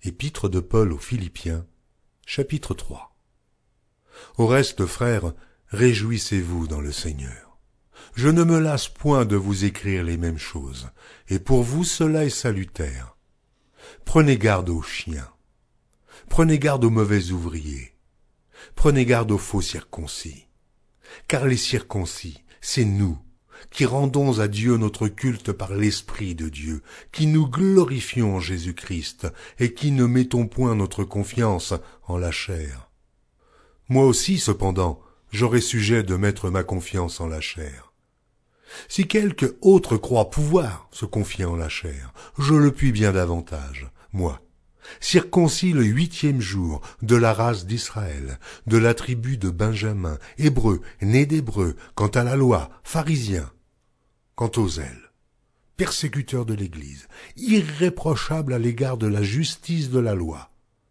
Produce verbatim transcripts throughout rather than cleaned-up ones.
Épître de Paul aux Philippiens, chapitre trois. Au reste, frères, réjouissez-vous dans le Seigneur. Je ne me lasse point de vous écrire les mêmes choses, et pour vous cela est salutaire. Prenez garde aux chiens. Prenez garde aux mauvais ouvriers. Prenez garde aux faux circoncis. Car les circoncis, c'est nous, qui rendons à Dieu notre culte par l'Esprit de Dieu, qui nous glorifions en Jésus-Christ, et qui ne mettons point notre confiance en la chair. Moi aussi, cependant, j'aurai sujet de mettre ma confiance en la chair. Si quelque autre croit pouvoir se confier en la chair, je le puis bien davantage, moi, circoncis le huitième jour, de la race d'Israël, de la tribu de Benjamin, hébreu, né d'hébreu, quant à la loi, pharisien, quant au zèle, persécuteur de l'Église, irréprochable à l'égard de la justice de la loi.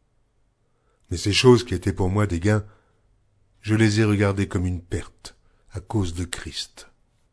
Mais ces choses qui étaient pour moi des gains, je les ai regardées comme une perte à cause de Christ.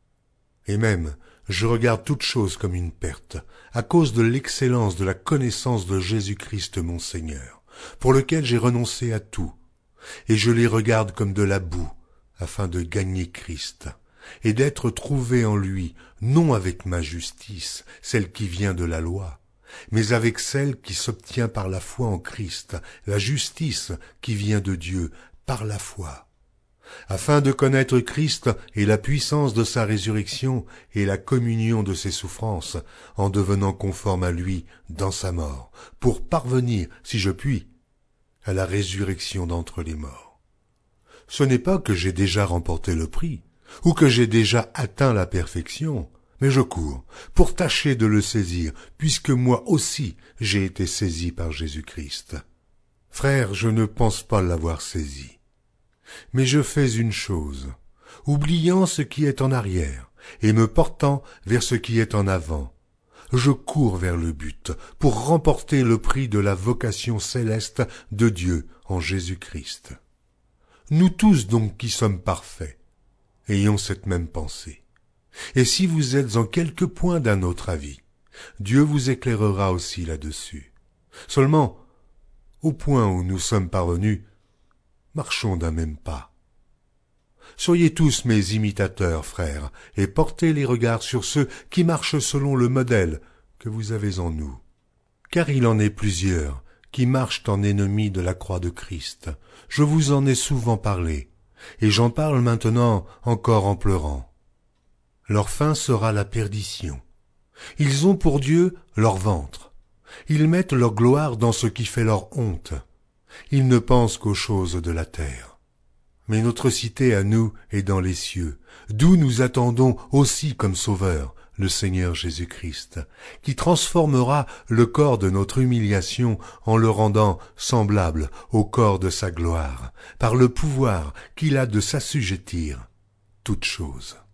Et même, je regarde toutes choses comme une perte, à cause de l'excellence de la connaissance de Jésus-Christ mon Seigneur, pour lequel j'ai renoncé à tout, et je les regarde comme de la boue, afin de gagner Christ, et d'être trouvé en lui, non avec ma justice, celle qui vient de la loi, mais avec celle qui s'obtient par la foi en Christ, la justice qui vient de Dieu, par la foi, afin de connaître Christ et la puissance de sa résurrection et la communion de ses souffrances, en devenant conforme à lui dans sa mort, pour parvenir, si je puis, à la résurrection d'entre les morts. Ce n'est pas que j'ai déjà remporté le prix, ou que j'ai déjà atteint la perfection, mais je cours pour tâcher de le saisir, puisque moi aussi j'ai été saisi par Jésus-Christ. Frères, je ne pense pas l'avoir saisi. Mais je fais une chose, oubliant ce qui est en arrière, et me portant vers ce qui est en avant. Je cours vers le but, pour remporter le prix de la vocation céleste de Dieu en Jésus-Christ. Nous tous donc qui sommes parfaits, ayons cette même pensée. Et si vous êtes en quelque point d'un autre avis, Dieu vous éclairera aussi là-dessus. Seulement, au point où nous sommes parvenus, marchons d'un même pas. Soyez tous mes imitateurs, frères, et portez les regards sur ceux qui marchent selon le modèle que vous avez en nous. Car il en est plusieurs qui marchent en ennemis de la croix de Christ. Je vous en ai souvent parlé, et j'en parle maintenant encore en pleurant. Leur fin sera la perdition. Ils ont pour Dieu leur ventre. Ils mettent leur gloire dans ce qui fait leur honte. Ils ne pensent qu'aux choses de la terre. Mais notre cité à nous est dans les cieux, d'où nous attendons aussi comme sauveur le Seigneur Jésus-Christ, qui transformera le corps de notre humiliation en le rendant semblable au corps de sa gloire, par le pouvoir qu'il a de s'assujettir toutes choses.